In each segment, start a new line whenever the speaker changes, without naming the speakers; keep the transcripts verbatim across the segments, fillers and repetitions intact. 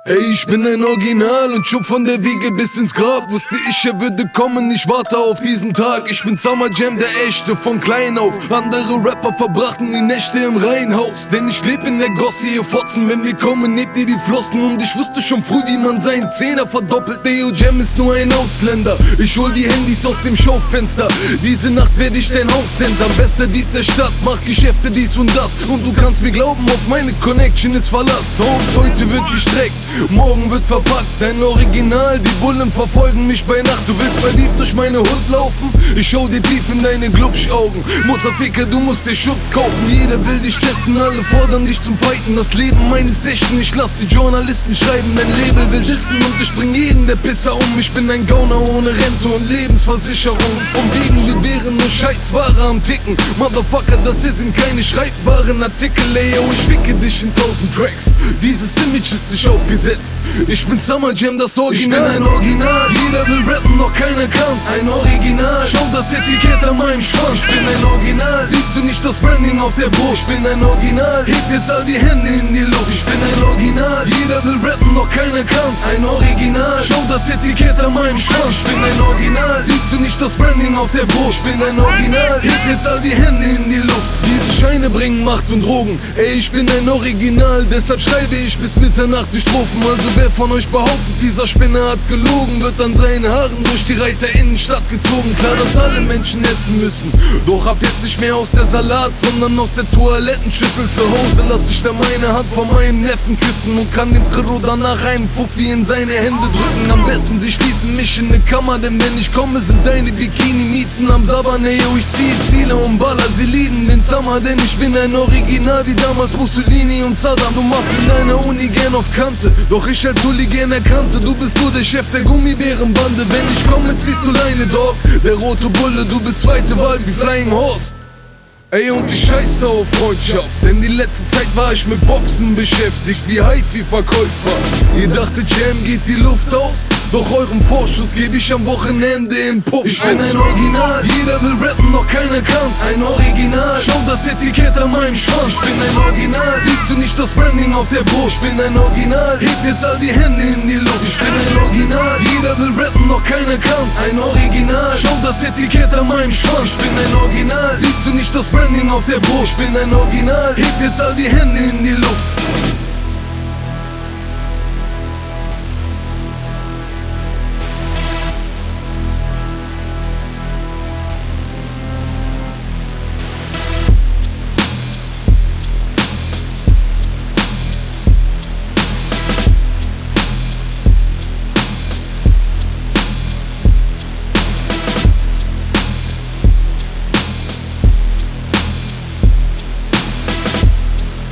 Ey, ich bin ein Original und schon von der Wiege bis ins Grab wusste ich, er würde kommen, ich warte auf diesen Tag. Ich bin Summer Jam, der Echte, von klein auf. Andere Rapper verbrachten die Nächte im Reihenhaus, denn ich leb in der Gosse, ihr Fotzen, wenn wir kommen, nehmt ihr die Flossen. Und ich wusste schon früh, wie man seinen Zehner verdoppelt. Neo Jam ist nur ein Ausländer, ich hol die Handys aus dem Schaufenster. Diese Nacht werde ich dein Haus entern, bester Dieb der Stadt, macht Geschäfte dies und das. Und du kannst mir glauben, auf meine Connection ist Verlass. Holmes, heute wird gestreckt, morgen wird verpackt, dein Original, die Bullen verfolgen mich bei Nacht. Du willst bei Beef durch meine Hut laufen? Ich schau dir tief in deine Glubschaugen. Mutterficker, du musst dir Schutz kaufen. Jeder will dich testen, alle fordern dich zum Fighten. Das Leben meines Echten, ich lass die Journalisten schreiben. Dein Label will dissen und ich bring jeden der Pisser um. Ich bin ein Gauner ohne Rente und Lebensversicherung. Von wegen, wir wären nur Scheißware am Ticken. Motherfucker, das hier sind keine schreibbaren Artikel, ey, oh, ich ficke dich in tausend Tracks. Dieses Image ist sich aufgesetzt. Ich bin Summer Jam, das Original. Ich bin ein Original, jeder will rappen, noch keiner kann's. Ein Original, schau das Etikett an meinem Schwanz. Ich bin ein Original, siehst du nicht das Branding auf der Brust? Ich bin ein Original, hebt jetzt all die Hände in die Luft. Ich bin ein Original, jeder will rappen, noch keiner kann's. Ein Original, schau das Etikett an meinem Schwanz. Ich bin ein Original, siehst du nicht das Branding auf der Brust? Ich bin ein Original, hebt jetzt all die Hände in die Luft. Diese Scheine bringen Macht und Drogen, ey, ich bin ein Original, deshalb schreibe ich bis Mitternacht die Strophen. Also wer von euch behauptet, dieser Spinner hat gelogen, wird an seinen Haaren durch die Reiter-Innenstadt gezogen. Klar, dass alle Menschen essen müssen, doch ab jetzt nicht mehr aus der Salat, sondern aus der Toilettenschüssel. Zu Hause lass ich da meine Hand von meinem Neffen küssen und kann dem Trillo danach einen Fuffi in seine Hände drücken. Am besten, sie schließen mich in ne Kammer, denn wenn ich komme, sind deine Bikini-Miezen am Sabbern. Ey, yo, ich ziehe Ziele und baller, sie lieben den Summer, denn ich bin ein Original wie damals Mussolini und Saddam. Du machst in deiner Uni gern auf Kante, doch ich als Hooligan erkannte, du bist nur der Chef der Gummibärenbande. Wenn ich komme, ziehst du Leine, Dog. Der rote Bulle, du bist zweite Wahl wie Flying Horse. Ey, und ich scheiße auf Freundschaft, denn die letzte Zeit war ich mit Boxen beschäftigt, wie Hi-Fi-Verkäufer. Ihr dachtet, Jam geht die Luft aus? Doch eurem Vorschuss gebe ich am Wochenende im Puff. Ich bin ein Original, jeder will rappen, noch keiner kann's. Ein Original, schau das Etikett an meinem Schwanz. Ich bin ein Original, siehst du nicht das Branding auf der Brust? Ich bin ein Original, hebt jetzt all die Hände in die Luft. Ich bin ein Original, jeder will rappen, noch keiner kann's. Ein Original, schau das Etikett an meinem Schwanz. Ich bin ein Original, siehst du nicht das Branding auf der Brust? Ich bin ein Original, hebt jetzt all die Hände in die Luft.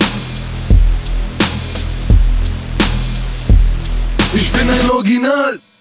Ich bin ein Original.